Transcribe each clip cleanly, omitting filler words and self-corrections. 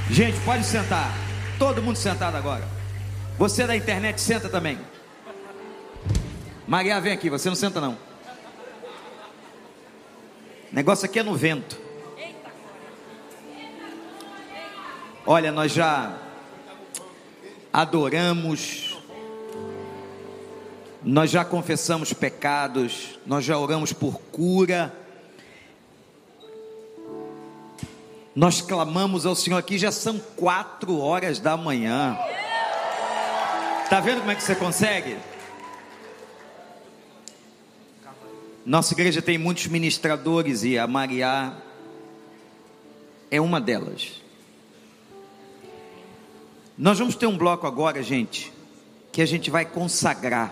Gente, pode sentar. Todo mundo sentado agora. Você da internet, senta também. Maria, vem aqui, você não senta não. O negócio aqui é no vento. Olha, nós já adoramos, nós já confessamos pecados, nós já oramos por cura, nós clamamos ao Senhor aqui, já são 4 horas da manhã. Está vendo como é que você consegue? Nossa igreja tem muitos ministradores e a Maria é uma delas. Nós vamos ter um bloco agora, gente, que a gente vai consagrar.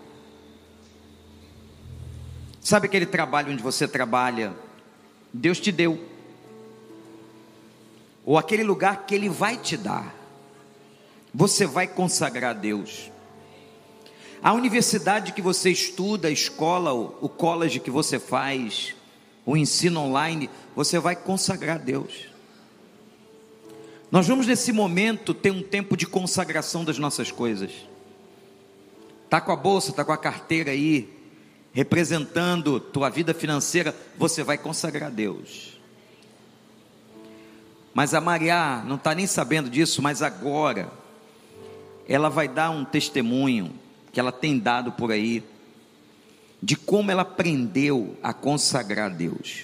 Sabe aquele trabalho onde você trabalha, Deus te deu, ou aquele lugar que Ele vai te dar, você vai consagrar a Deus. A universidade que você estuda, a escola, o college que você faz, o ensino online, você vai consagrar a Deus. Nós vamos nesse momento ter um tempo de consagração das nossas coisas. Está com a bolsa, está com a carteira aí, representando tua vida financeira, você vai consagrar a Deus. Mas a Maria não está nem sabendo disso, mas agora ela vai dar um testemunho que ela tem dado por aí, de como ela aprendeu a consagrar a Deus.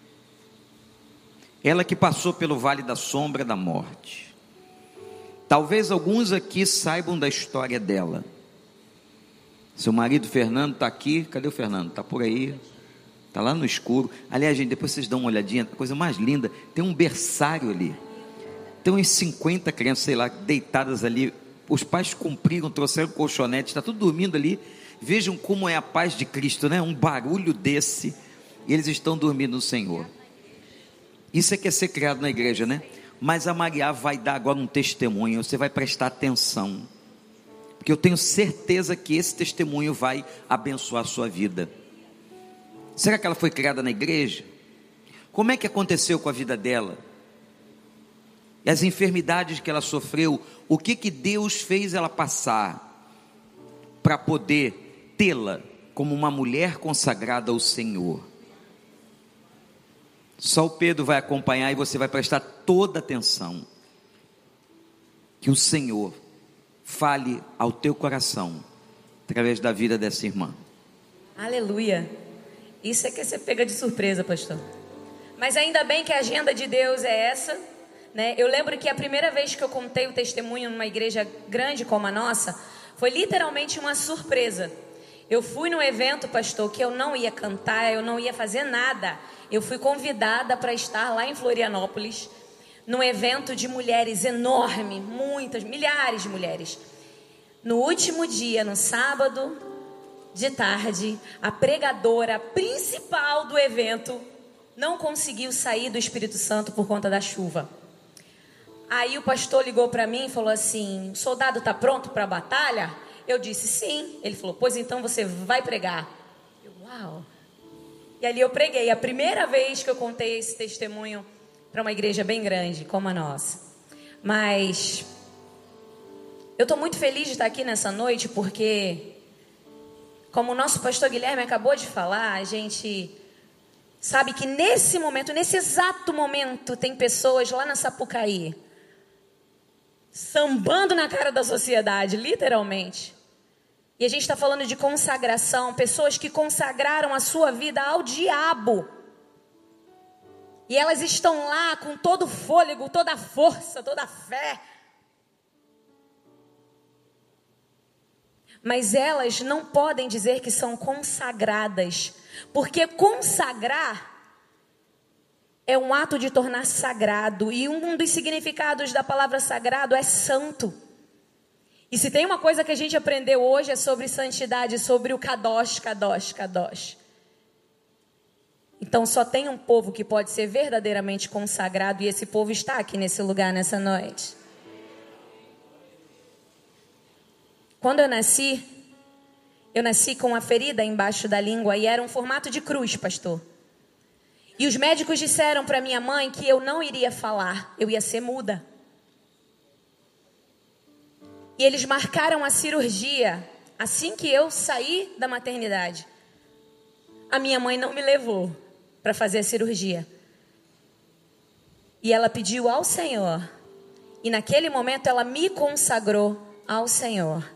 Ela que passou pelo vale da sombra da morte. Talvez alguns aqui saibam da história dela. Seu marido Fernando está aqui. Cadê o Fernando? Está por aí. Está lá no escuro. Aliás, gente, depois vocês dão uma olhadinha. A coisa mais linda, tem um berçário ali. Tem uns 50 crianças, sei lá, deitadas ali. Os pais cumpriram, trouxeram colchonete. Está tudo dormindo ali. Vejam como é a paz de Cristo, né? Um barulho desse. E eles estão dormindo no Senhor. Isso é que é ser criado na igreja, né? Mas a Maria vai dar agora um testemunho. Você vai prestar atenção, porque eu tenho certeza que esse testemunho vai abençoar a sua vida. Será que ela foi criada na igreja? Como é que aconteceu com a vida dela? E as enfermidades que ela sofreu, o que Deus fez ela passar para poder tê-la como uma mulher consagrada ao Senhor? Só o Pedro vai acompanhar e você vai prestar toda atenção. Que o Senhor fale ao teu coração através da vida dessa irmã. Aleluia. Isso é que você pega de surpresa, pastor. Mas ainda bem que a agenda de Deus é essa, né? Eu lembro que a primeira vez que eu contei o testemunho numa igreja grande como a nossa, foi literalmente uma surpresa. Eu fui num evento, pastor, que eu não ia cantar, eu não ia fazer nada. Eu fui convidada para estar lá em Florianópolis, num evento de mulheres enorme, muitas, milhares de mulheres. No último dia, no sábado de tarde, a pregadora principal do evento não conseguiu sair do Espírito Santo por conta da chuva. Aí o pastor ligou para mim e falou assim: o soldado está pronto para a batalha? Eu disse sim. Ele falou: pois então você vai pregar. Eu, uau. E ali eu preguei, a primeira vez que eu contei esse testemunho para uma igreja bem grande como a nossa. Mas eu estou muito feliz de estar aqui nessa noite, porque, como o nosso pastor Guilherme acabou de falar, a gente sabe que nesse momento, nesse exato momento, tem pessoas lá na Sapucaí sambando na cara da sociedade, literalmente. E a gente está falando de consagração, pessoas que consagraram a sua vida ao diabo. E elas estão lá com todo o fôlego, toda a força, toda a fé. Mas elas não podem dizer que são consagradas, porque consagrar é um ato de tornar sagrado. E um dos significados da palavra sagrado é santo. E se tem uma coisa que a gente aprendeu hoje é sobre santidade, sobre o kadosh, kadosh, kadosh. Então só tem um povo que pode ser verdadeiramente consagrado, e esse povo está aqui nesse lugar nessa noite. Quando eu nasci com uma ferida embaixo da língua e era um formato de cruz, pastor. E os médicos disseram para minha mãe que eu não iria falar, eu ia ser muda. E eles marcaram a cirurgia assim que eu saí da maternidade. A minha mãe não me levou para fazer a cirurgia. E ela pediu ao Senhor. E naquele momento ela me consagrou ao Senhor.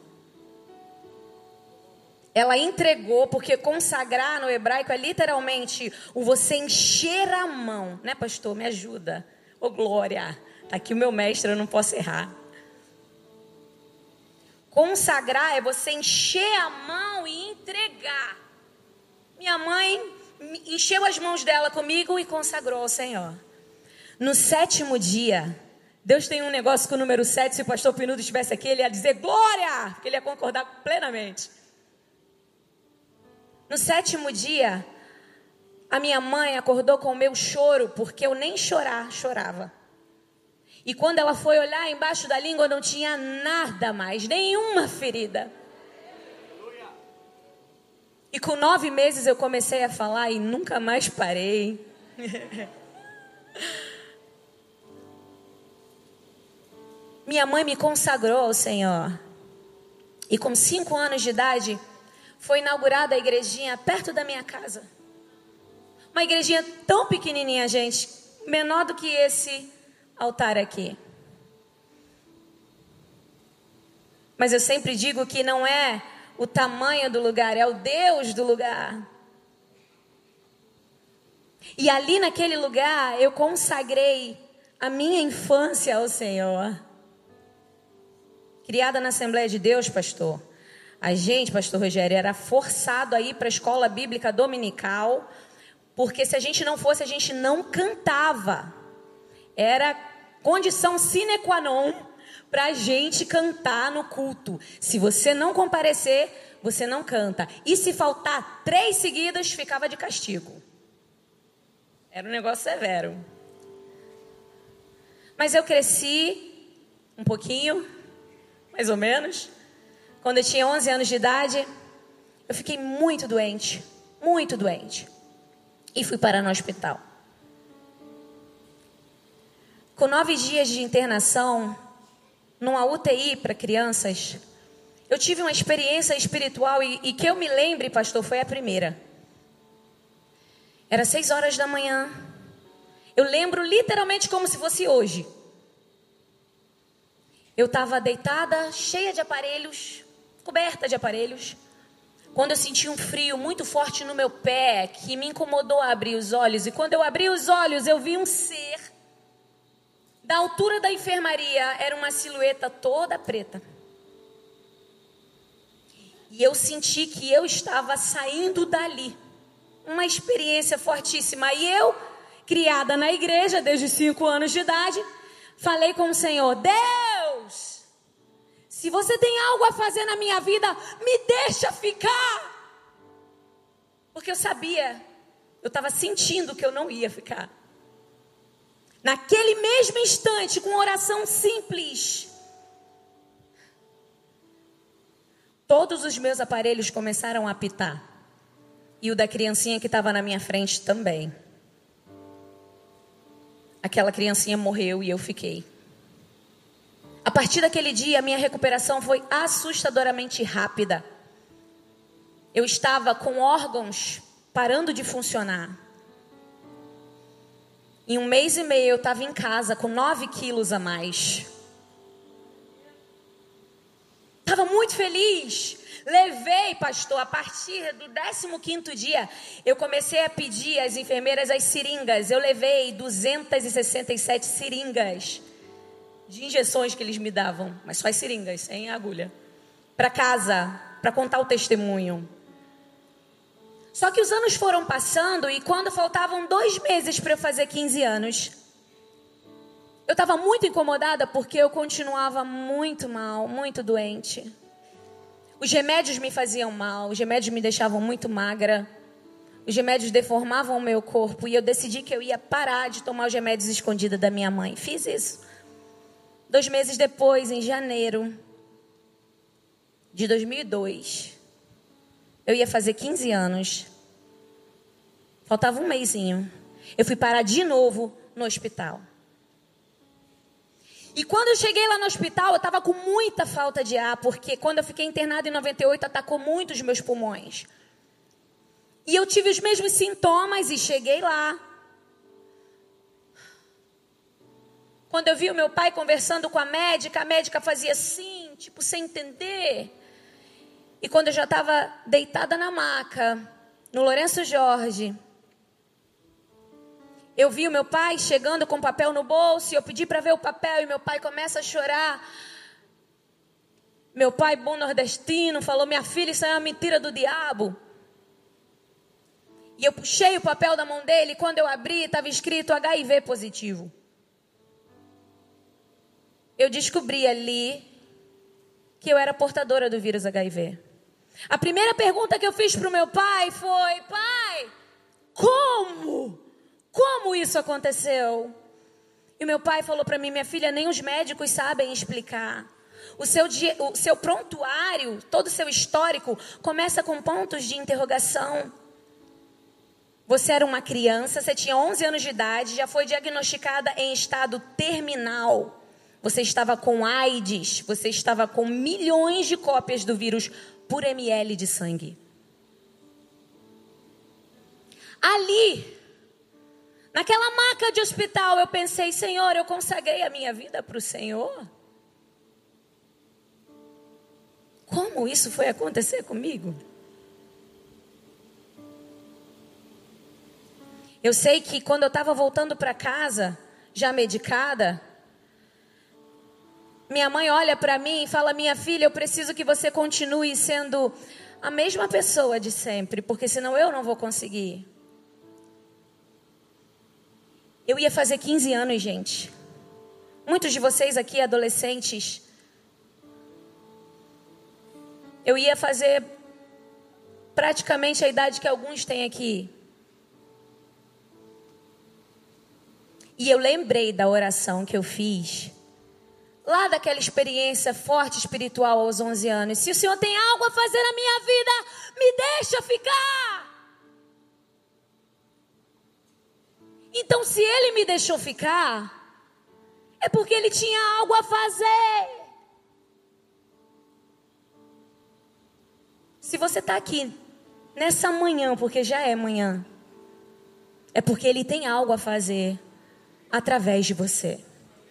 Ela entregou, porque consagrar no hebraico é literalmente o você encher a mão. Né, pastor? Me ajuda. Ô, glória. Tá aqui o meu mestre, eu não posso errar. Consagrar é você encher a mão e entregar. Minha mãe encheu as mãos dela comigo e consagrou ao Senhor. No 7º dia, Deus tem um negócio com o número 7. Se o pastor Pinudo estivesse aqui, ele ia dizer glória, porque ele ia concordar plenamente. No 7º dia, a minha mãe acordou com o meu choro, porque eu nem chorava. E quando ela foi olhar embaixo da língua, não tinha nada mais, nenhuma ferida. E com 9 meses eu comecei a falar e nunca mais parei. Minha mãe me consagrou ao Senhor. E com 5 anos de idade, foi inaugurada a igrejinha perto da minha casa. Uma igrejinha tão pequenininha, gente, menor do que esse altar aqui. Mas eu sempre digo que não é o tamanho do lugar, é o Deus do lugar. E ali naquele lugar eu consagrei a minha infância ao Senhor. Criada na Assembleia de Deus, pastor. A gente, pastor Rogério, era forçado a ir para a escola bíblica dominical, porque se a gente não fosse, a gente não cantava. Era condição sine qua non para a gente cantar no culto. Se você não comparecer, você não canta. E se faltar 3 seguidas, ficava de castigo. Era um negócio severo. Mas eu cresci um pouquinho, mais ou menos. Quando eu tinha 11 anos de idade, eu fiquei muito doente. E fui parar no hospital. Com 9 dias de internação, numa UTI para crianças, eu tive uma experiência espiritual e que eu me lembre, pastor, foi a primeira. Era 6 horas da manhã. Eu lembro literalmente como se fosse hoje. Eu estava deitada, cheia de aparelhos, coberta de aparelhos, quando eu senti um frio muito forte no meu pé, que me incomodou a abrir os olhos. E quando eu abri os olhos, eu vi um ser, da altura da enfermaria, era uma silhueta toda preta. E eu senti que eu estava saindo dali. Uma experiência fortíssima. E eu, criada na igreja desde 5 anos de idade, falei com o Senhor: Deus, se você tem algo a fazer na minha vida, me deixa ficar. Porque eu sabia, eu estava sentindo que eu não ia ficar. Naquele mesmo instante, com oração simples, todos os meus aparelhos começaram a apitar. E o da criancinha que estava na minha frente também. Aquela criancinha morreu e eu fiquei. A partir daquele dia, a minha recuperação foi assustadoramente rápida. Eu estava com órgãos parando de funcionar. Em 1 mês e meio, eu estava em casa com 9 quilos a mais. Estava muito feliz. Levei, pastor, a partir do 15º dia, eu comecei a pedir às enfermeiras as seringas. Eu levei 267 seringas de injeções que eles me davam, mas só as seringas, sem agulha, para casa, para contar o testemunho. Só que os anos foram passando e quando faltavam 2 meses para eu fazer 15 anos, eu estava muito incomodada porque eu continuava muito mal, muito doente. Os remédios me faziam mal, os remédios me deixavam muito magra, os remédios deformavam o meu corpo e eu decidi que eu ia parar de tomar os remédios escondida da minha mãe. Fiz isso. 2 meses depois, em janeiro de 2002, eu ia fazer 15 anos. Faltava 1 mesinho. Eu fui parar de novo no hospital. E quando eu cheguei lá no hospital, eu estava com muita falta de ar, porque quando eu fiquei internada em 98, atacou muito os meus pulmões. E eu tive os mesmos sintomas e cheguei lá. Quando eu vi o meu pai conversando com a médica fazia assim, tipo, sem entender. E quando eu já estava deitada na maca, no Lourenço Jorge, eu vi o meu pai chegando com papel no bolso, e eu pedi para ver o papel, e meu pai começa a chorar. Meu pai, bom nordestino, falou: minha filha, isso é uma mentira do diabo. E eu puxei o papel da mão dele, e quando eu abri, estava escrito HIV positivo. Eu descobri ali que eu era portadora do vírus HIV. A primeira pergunta que eu fiz para o meu pai foi: pai, como isso aconteceu? E o meu pai falou para mim: minha filha, nem os médicos sabem explicar. O seu prontuário, todo o seu histórico, começa com pontos de interrogação. Você era uma criança, você tinha 11 anos de idade, já foi diagnosticada em estado terminal. Você estava com AIDS, você estava com milhões de cópias do vírus por ml de sangue. Ali, naquela maca de hospital, eu pensei: Senhor, eu consagrei a minha vida para o Senhor? Como isso foi acontecer comigo? Eu sei que quando eu estava voltando para casa, já medicada, minha mãe olha para mim e fala: minha filha, eu preciso que você continue sendo a mesma pessoa de sempre, porque senão eu não vou conseguir. Eu ia fazer 15 anos, gente. Muitos de vocês aqui, adolescentes, eu ia fazer praticamente a idade que alguns têm aqui. E eu lembrei da oração que eu fiz lá daquela experiência forte espiritual aos 11 anos. Se o Senhor tem algo a fazer na minha vida, me deixa ficar. Então, se Ele me deixou ficar, é porque Ele tinha algo a fazer. Se você está aqui nessa manhã, porque já é manhã, é porque Ele tem algo a fazer através de você.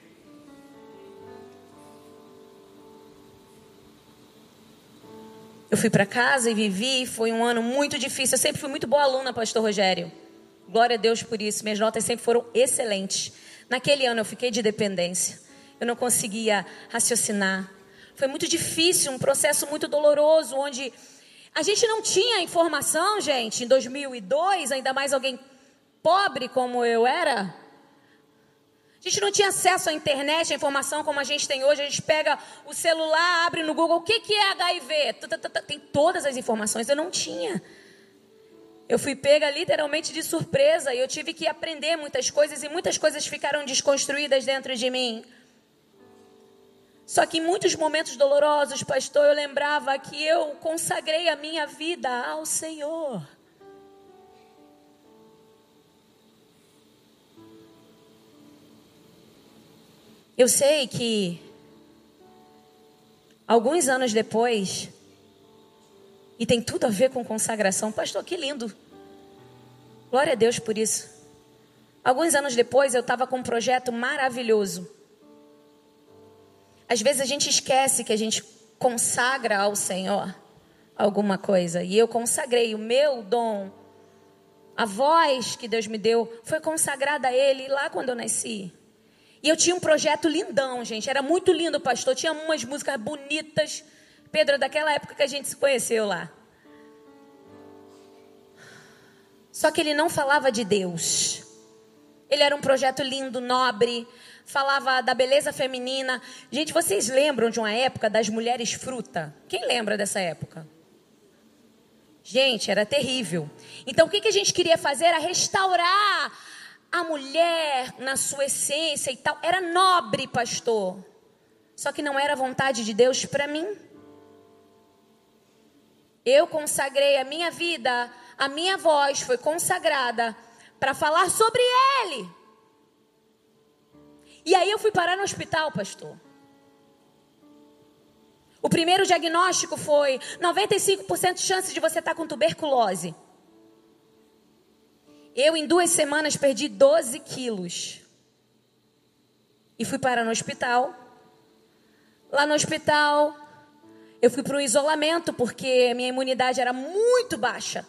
Eu fui para casa e vivi, foi um ano muito difícil. Eu sempre fui muito boa aluna, pastor Rogério. Glória a Deus por isso, minhas notas sempre foram excelentes. Naquele ano eu fiquei de dependência. Eu não conseguia raciocinar. Foi muito difícil, um processo muito doloroso, onde a gente não tinha informação, gente. Em 2002, ainda mais alguém pobre como eu era, a gente não tinha acesso à internet, à informação como a gente tem hoje. A gente pega o celular, abre no Google, o que é HIV? Tem todas as informações, eu não tinha. Eu fui pega literalmente de surpresa e eu tive que aprender muitas coisas e muitas coisas ficaram desconstruídas dentro de mim. Só que em muitos momentos dolorosos, pastor, eu lembrava que eu consagrei a minha vida ao Senhor. Eu sei que alguns anos depois, e tem tudo a ver com consagração, pastor, que lindo. Glória a Deus por isso. Alguns anos depois eu estava com um projeto maravilhoso. Às vezes a gente esquece que a gente consagra ao Senhor alguma coisa. E eu consagrei o meu dom, a voz que Deus me deu, foi consagrada a Ele lá quando eu nasci. E eu tinha um projeto lindão, gente. Era muito lindo, pastor. Tinha umas músicas bonitas. Pedro, daquela época que a gente se conheceu lá. Só que ele não falava de Deus. Ele era um projeto lindo, nobre. Falava da beleza feminina. Gente, vocês lembram de uma época das mulheres fruta? Quem lembra dessa época? Gente, era terrível. Então, o que a gente queria fazer era restaurar a mulher na sua essência e tal. Era nobre, pastor. Só que não era a vontade de Deus para mim. Eu consagrei a minha vida, a minha voz foi consagrada para falar sobre Ele. E aí eu fui parar no hospital, pastor. O primeiro diagnóstico foi 95% de chance de você estar com tuberculose. Eu, em 2 semanas, perdi 12 quilos. E fui parar no hospital. Lá no hospital, eu fui para um isolamento, porque a minha imunidade era muito baixa.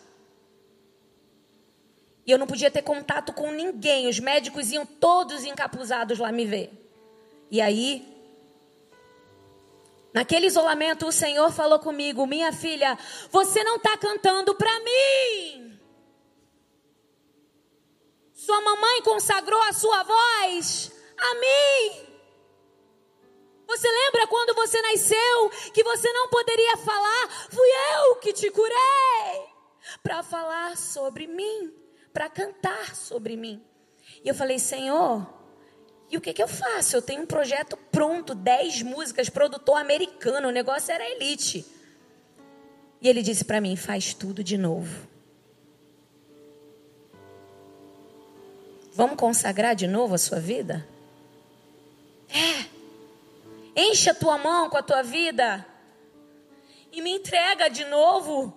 E eu não podia ter contato com ninguém. Os médicos iam todos encapuzados lá me ver. E aí, naquele isolamento, o Senhor falou comigo: minha filha, você não está cantando para mim. Sua mamãe consagrou a sua voz a mim. Você lembra quando você nasceu que você não poderia falar? Fui eu que te curei para falar sobre mim, para cantar sobre mim. E eu falei: Senhor, e o que eu faço? Eu tenho um projeto pronto, 10 músicas, produtor americano, o negócio era elite. E ele disse para mim: faz tudo de novo. Vamos consagrar de novo a sua vida? Enche a tua mão com a tua vida e me entrega de novo.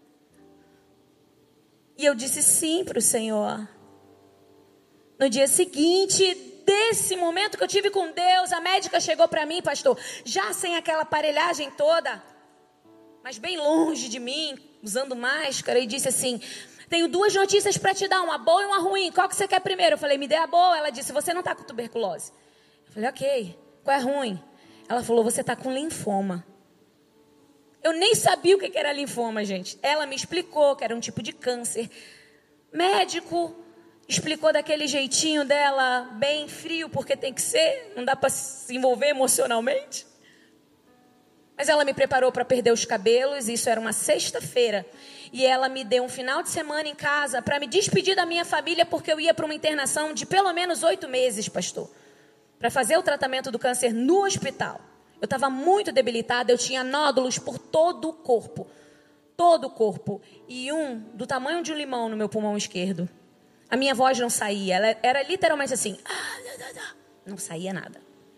E eu disse sim para o Senhor. No dia seguinte desse momento que eu tive com Deus, a médica chegou para mim, pastor, já sem aquela aparelhagem toda, mas bem longe de mim, usando máscara, e disse assim: tenho 2 notícias para te dar, uma boa e uma ruim, qual que você quer primeiro? Eu falei: me dê a boa. Ela disse: você não está com tuberculose. Eu falei: ok, qual é a ruim? Ela falou: você está com linfoma. Eu nem sabia o que era linfoma, gente. Ela me explicou que era um tipo de câncer. Médico explicou daquele jeitinho dela, bem frio, porque tem que ser, não dá para se envolver emocionalmente. Mas ela me preparou para perder os cabelos, isso era uma sexta-feira. E ela me deu um final de semana em casa para me despedir da minha família, porque eu ia para uma internação de pelo menos 8 meses, pastor, para fazer o tratamento do câncer no hospital. Eu estava muito debilitada, eu tinha nódulos por todo o corpo. Todo o corpo. E um do tamanho de um limão no meu pulmão esquerdo. A minha voz não saía, ela era literalmente assim. Não saía nada.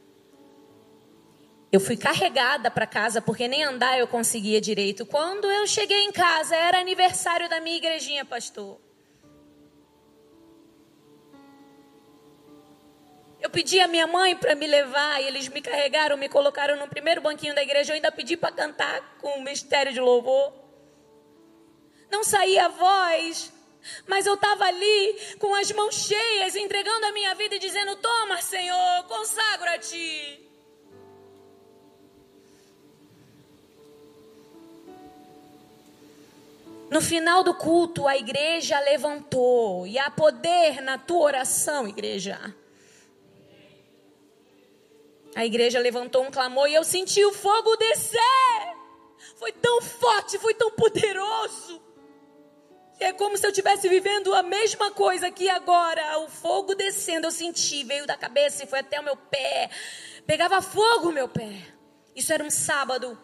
Eu fui carregada para casa, porque nem andar eu conseguia direito. Quando eu cheguei em casa, era aniversário da minha igrejinha, pastor. Eu pedi a minha mãe para me levar, e eles me carregaram, me colocaram no primeiro banquinho da igreja. Eu ainda pedi para cantar com o ministério de louvor. Não saía a voz, mas eu estava ali com as mãos cheias, entregando a minha vida e dizendo: toma, Senhor, consagro a Ti. No final do culto, a igreja levantou. E há poder na tua oração, igreja. A igreja levantou um clamor e eu senti o fogo descer. Foi tão forte, foi tão poderoso. É como se eu estivesse vivendo a mesma coisa aqui agora. O fogo descendo, eu senti, veio da cabeça e foi até o meu pé. Pegava fogo o meu pé. Isso era um sábado.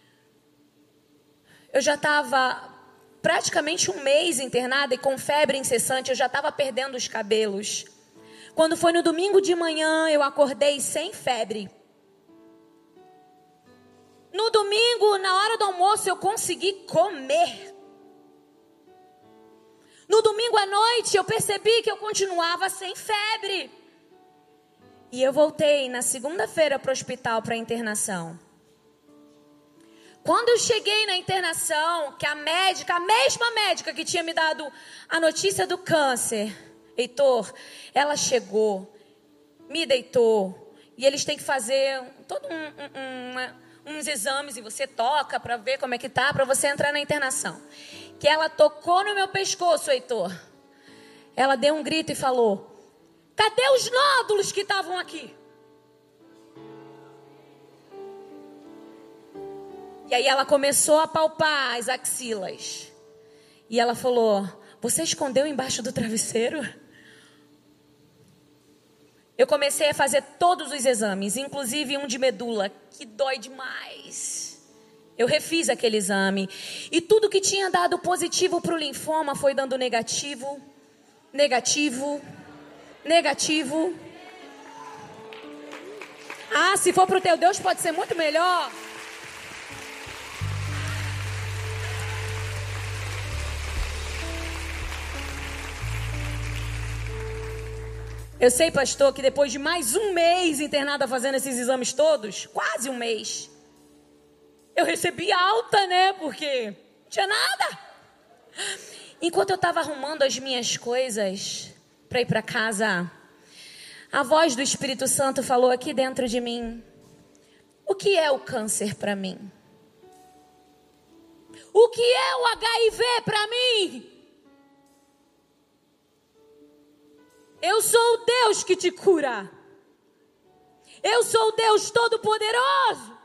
Eu já estava praticamente 1 mês internada e com febre incessante. Eu já estava perdendo os cabelos. Quando foi no domingo de manhã, eu acordei sem febre. No domingo, na hora do almoço, eu consegui comer. No domingo à noite, eu percebi que eu continuava sem febre. E eu voltei na segunda-feira para o hospital para internação. Quando eu cheguei na internação, que a mesma médica que tinha me dado a notícia do câncer, Heitor, ela chegou, me deitou, e eles têm que fazer uns exames, e você toca para ver como é que tá, para você entrar na internação. Que ela tocou no meu pescoço, Heitor. Ela deu um grito e falou: cadê os nódulos que estavam aqui? E aí ela começou a palpar as axilas. E ela falou: você escondeu embaixo do travesseiro? Eu comecei a fazer todos os exames, inclusive um de medula, que dói demais. Eu refiz aquele exame. E tudo que tinha dado positivo para o linfoma foi dando negativo, negativo, negativo. Ah, se for para o teu Deus pode ser muito melhor. Eu sei, pastor, que depois de mais um mês internada fazendo esses exames todos, quase um mês, eu recebi alta, né? Porque não tinha nada. Enquanto eu estava arrumando as minhas coisas para ir para casa, a voz do Espírito Santo falou aqui dentro de mim: o que é o câncer para mim? O que é o HIV para mim? Eu sou o Deus que te cura. Eu sou o Deus Todo-Poderoso.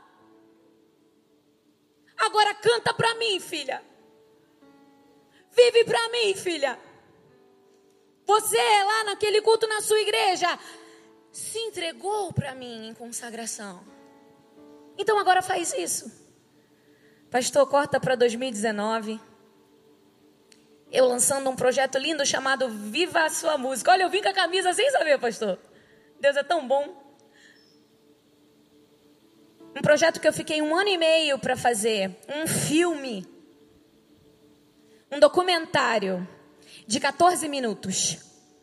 Agora canta para mim, filha. Vive para mim, filha. Você lá naquele culto na sua igreja se entregou para mim em consagração. Então agora faz isso. Pastor, corta para 2019. Eu lançando um projeto lindo chamado Viva a Sua Música. Olha, eu vim com a camisa sem saber, pastor. Deus é tão bom. Um projeto que eu fiquei 1 ano e meio para fazer. Um filme. Um documentário de 14 minutos.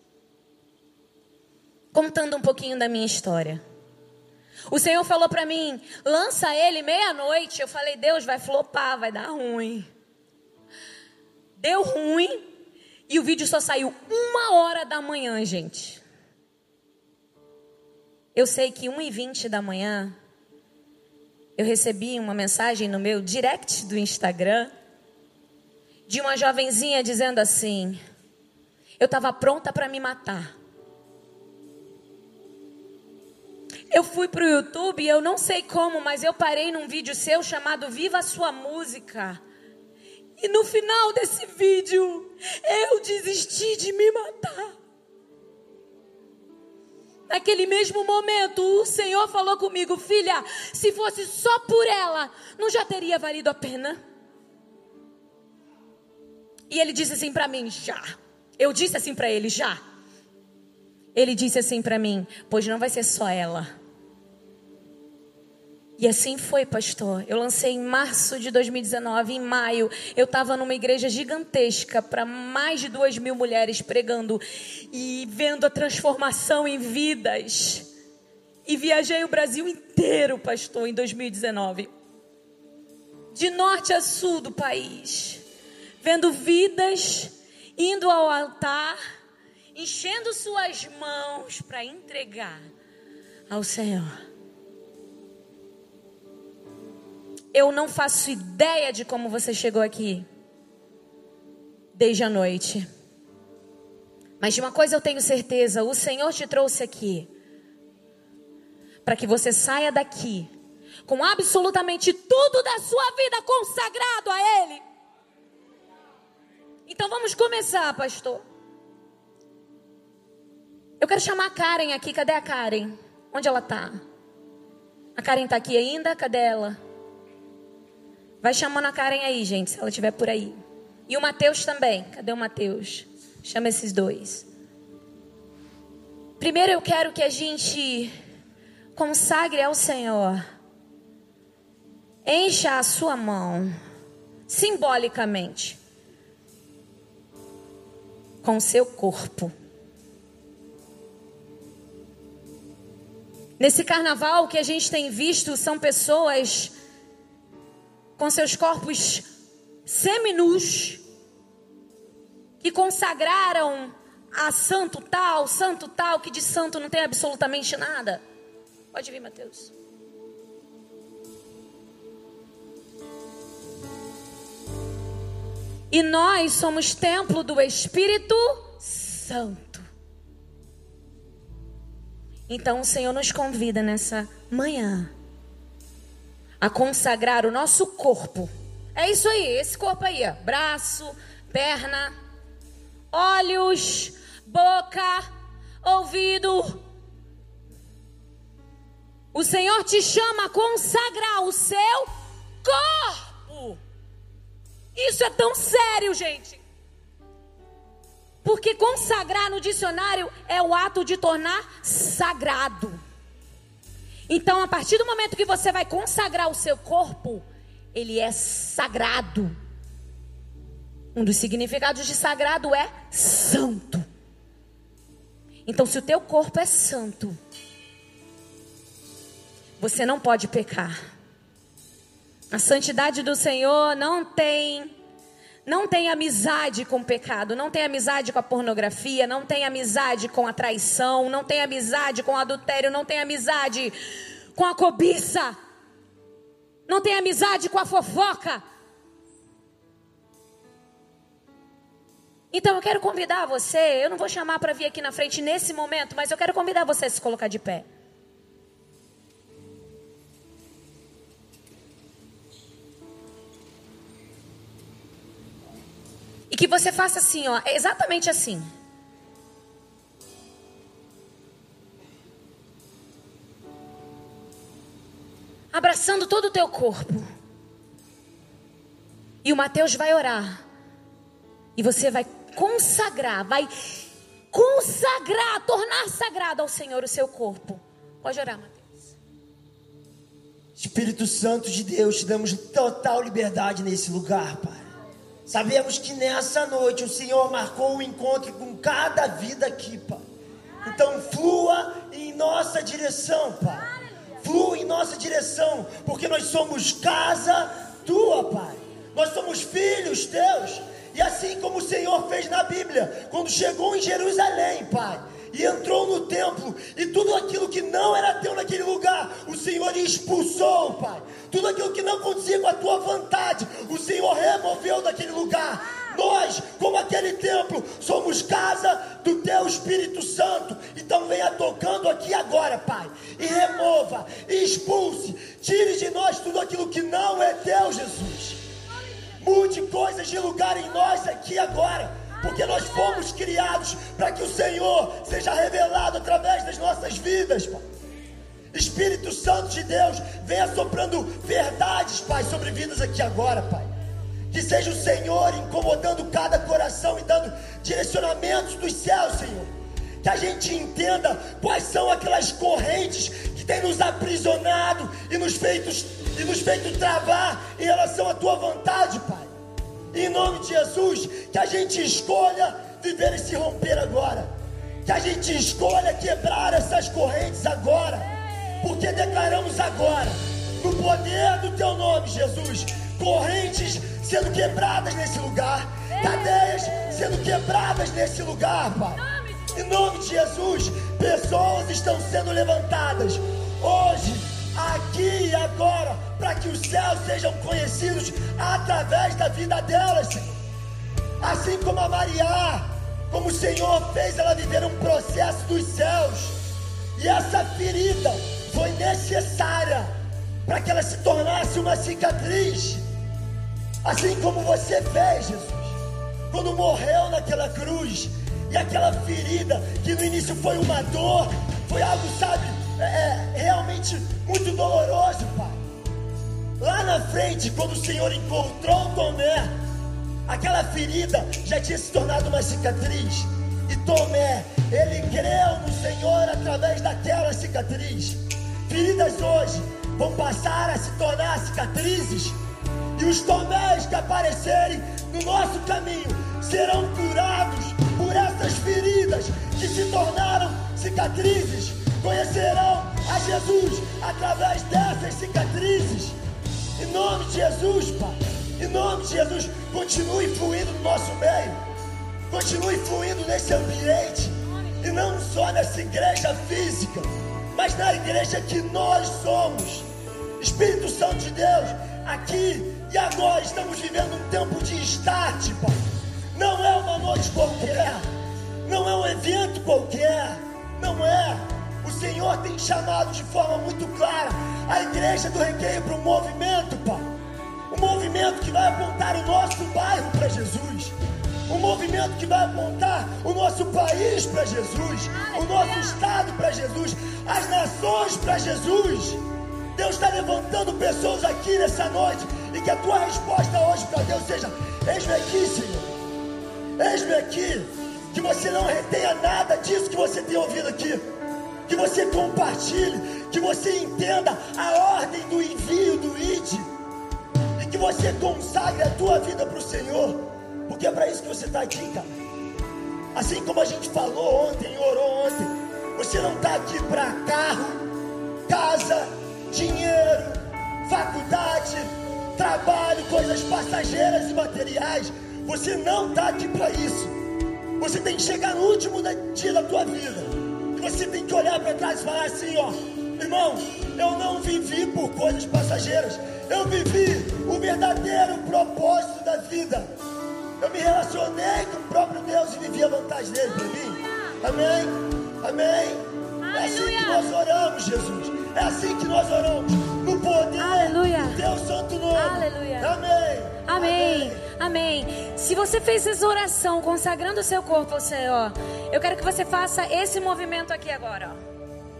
Contando um pouquinho da minha história. O Senhor falou para mim, lança ele meia-noite. Eu falei, Deus, vai flopar, vai dar ruim. Deu ruim e o vídeo só saiu 1h da manhã, gente. Eu sei que 1h20 da manhã, eu recebi uma mensagem no meu direct do Instagram, de uma jovenzinha dizendo assim, eu estava pronta para me matar. Eu fui para o YouTube e eu não sei como, mas eu parei num vídeo seu chamado Viva a Sua Música. E no final desse vídeo, eu desisti de me matar. Naquele mesmo momento, o Senhor falou comigo, filha, se fosse só por ela, não já teria valido a pena? E ele disse assim para mim, já. Eu disse assim para ele, já. Ele disse assim para mim, pois não vai ser só ela. E assim foi, pastor. Eu lancei em março de 2019, em maio. Eu estava numa igreja gigantesca para mais de 2.000 mulheres pregando e vendo a transformação em vidas. E viajei o Brasil inteiro, pastor, em 2019. De norte a sul do país. Vendo vidas, indo ao altar, enchendo suas mãos para entregar ao Senhor. Eu não faço ideia de como você chegou aqui desde a noite. Mas de uma coisa eu tenho certeza, o Senhor te trouxe aqui para que você saia daqui com absolutamente tudo da sua vida consagrado a Ele. Então vamos começar, pastor. Eu quero chamar a Karen aqui. Cadê a Karen? Onde ela está? A Karen está aqui ainda? Cadê ela? Vai chamando a Karen aí, gente, se ela estiver por aí. E o Mateus também. Cadê o Mateus? Chama esses dois. Primeiro eu quero que a gente consagre ao Senhor. Encha a sua mão, simbolicamente, com o seu corpo. Nesse carnaval, o que a gente tem visto são pessoas com seus corpos seminus, que consagraram a santo tal, que de santo não tem absolutamente nada. Pode vir, Mateus. E nós somos templo do Espírito Santo. Então o Senhor nos convida nessa manhã a consagrar o nosso corpo. É isso aí, esse corpo aí, ó. Braço, perna, olhos, boca, ouvido. O Senhor te chama a consagrar o seu corpo. Isso é tão sério, gente. Porque consagrar no dicionário é o ato de tornar sagrado. Então, a partir do momento que você vai consagrar o seu corpo, ele é sagrado. Um dos significados de sagrado é santo. Então, se o teu corpo é santo, você não pode pecar. A santidade do Senhor não tem amizade com o pecado, não tem amizade com a pornografia, não tem amizade com a traição, não tem amizade com o adultério, não tem amizade com a cobiça, não tem amizade com a fofoca. Então eu quero convidar você, eu não vou chamar para vir aqui na frente nesse momento, mas eu quero convidar você a se colocar de pé. E que você faça assim, ó, exatamente assim. Abraçando todo o teu corpo. E o Mateus vai orar. E você vai consagrar, tornar sagrado ao Senhor o seu corpo. Pode orar, Mateus. Espírito Santo de Deus, te damos total liberdade nesse lugar, Pai. Sabemos que nessa noite o Senhor marcou um encontro com cada vida aqui, Pai. Então flua em nossa direção, Pai. Flua em nossa direção, porque nós somos casa tua, Pai. Nós somos filhos teus. E assim como o Senhor fez na Bíblia, quando chegou em Jerusalém, Pai, e entrou no templo, e tudo aquilo que não era teu naquele lugar, o Senhor expulsou, Pai. Tudo aquilo que não acontecia com a tua vontade, o Senhor removeu daquele lugar. Nós, como aquele templo, somos casa do teu Espírito Santo. Então venha tocando aqui agora, Pai, e remova, e expulse, tire de nós tudo aquilo que não é teu, Jesus. Mude coisas de lugar em nós aqui agora, porque nós fomos criados para que o Senhor seja revelado através das nossas vidas, Pai. Espírito Santo de Deus, venha soprando verdades, Pai, sobre vidas aqui agora, Pai. Que seja o Senhor incomodando cada coração e dando direcionamentos dos céus, Senhor. Que a gente entenda quais são aquelas correntes que têm nos aprisionado e nos feito travar em relação à tua vontade, Pai. Em nome de Jesus, que a gente escolha viver esse romper agora. Que a gente escolha quebrar essas correntes agora. Porque declaramos agora, no poder do teu nome, Jesus, correntes sendo quebradas nesse lugar, cadeias sendo quebradas nesse lugar, Pai. Em nome de Jesus, pessoas estão sendo levantadas hoje, aqui e agora, para que os céus sejam conhecidos através da vida delas, Senhor. Assim como a Maria, como o Senhor fez ela viver um processo dos céus, e essa ferida foi necessária para que ela se tornasse uma cicatriz. Assim como você fez, Jesus, quando morreu naquela cruz, e aquela ferida que no início foi uma dor, foi algo, sabe, realmente muito doloroso, Pai. Lá na frente, quando o Senhor encontrou Tomé, aquela ferida já tinha se tornado uma cicatriz. E Tomé, ele creu no Senhor através daquela cicatriz. Feridas hoje vão passar a se tornar cicatrizes. E os Tomés que aparecerem no nosso caminho serão curados por essas feridas que se tornaram cicatrizes. Conhecerão a Jesus através dessas cicatrizes. Em nome de Jesus, Pai. Em nome de Jesus, continue fluindo no nosso meio. Continue fluindo nesse ambiente. E não só nessa igreja física, mas na igreja que nós somos. Espírito Santo de Deus, aqui e agora estamos vivendo um tempo de start, Pai. Não é uma noite qualquer, não é um evento qualquer, não é. O Senhor tem chamado de forma muito clara a igreja do Recreio para um movimento, Pai. Um movimento que vai apontar o nosso bairro para Jesus. Um movimento que vai apontar o nosso país para Jesus. O nosso estado para Jesus. As nações para Jesus. Deus está levantando pessoas aqui nessa noite. E que a tua resposta hoje para Deus seja: eis-me aqui, Senhor. Eis-me aqui. Que você não retenha nada disso que você tem ouvido aqui. que você compartilhe, que você entenda a ordem do envio do ID, e que você consagre a tua vida para o Senhor, porque é para isso que você está aqui, cara. Assim como a gente falou ontem, orou ontem, você não está aqui para carro, casa, dinheiro, faculdade, trabalho, coisas passageiras e materiais. Você não está aqui para isso. Você tem que chegar no último dia da tua vida, e você tem que olhar para trás e falar assim, ó: irmão, eu não vivi por coisas passageiras, eu vivi o verdadeiro propósito da vida. Eu me relacionei com o próprio Deus e vivi a vontade dele para mim. Amém? Amém? É assim que nós oramos, Jesus. É assim que nós oramos, no poder do teu santo nome. Aleluia. Amém. Amém. Amém. Se você fez essa oração consagrando o seu corpo ao Senhor, eu quero que você faça esse movimento aqui agora, ó.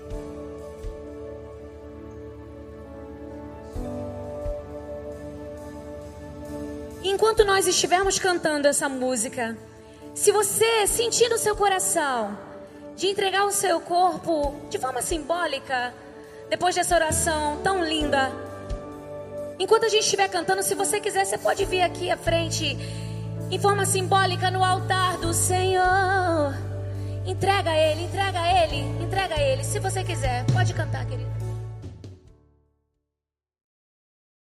Enquanto nós estivermos cantando essa música, se você sentir no seu coração de entregar o seu corpo de forma simbólica, depois dessa oração tão linda, enquanto a gente estiver cantando, se você quiser, você pode vir aqui à frente, em forma simbólica, no altar do Senhor. Entrega a Ele, entrega a Ele, entrega a Ele. Se você quiser, pode cantar, querido.